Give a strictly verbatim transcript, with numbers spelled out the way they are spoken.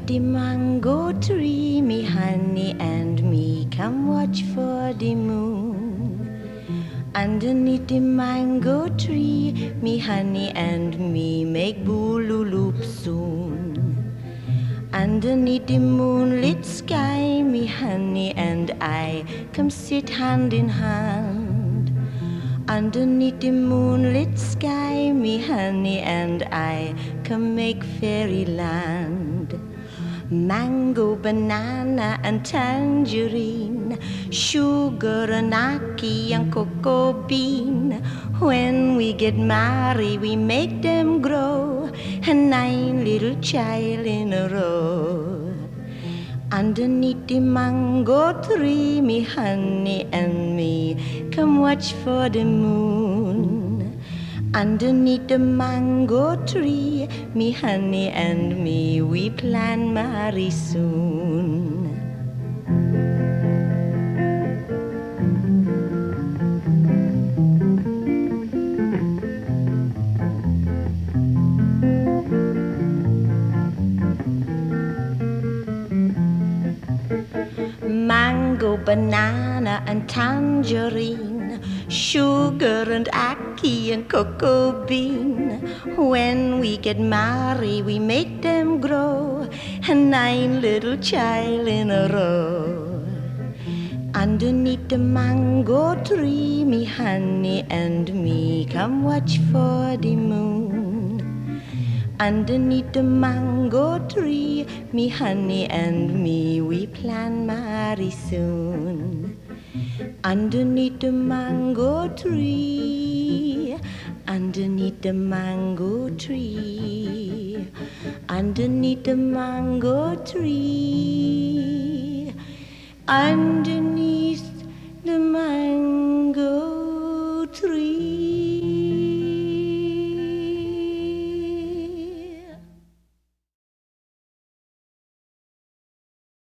Underneath the mango tree, me honey and me come watch for the moon. Underneath the mango tree, me honey and me make boolooloop soon. Underneath the moonlit sky, me honey and I come sit hand in hand. Underneath the moonlit sky, me honey and I come make fairyland. Mango, banana and tangerine, sugar and ackee and cocoa bean. When we get married, we make them grow, and nine little child in a row. Underneath the mango tree, me honey and me come watch for the moon. Underneath the mango tree, me honey and me, we plan marry soon. Mango, banana and tangerine, sugar and ackee and cocoa bean. When we get married, we make them grow, and nine little child in a row. Underneath the mango tree, me honey and me come watch for the moon. Underneath the mango tree, me honey and me, we plan marry soon. Underneath the mango tree, underneath the mango tree, underneath the mango tree, underneath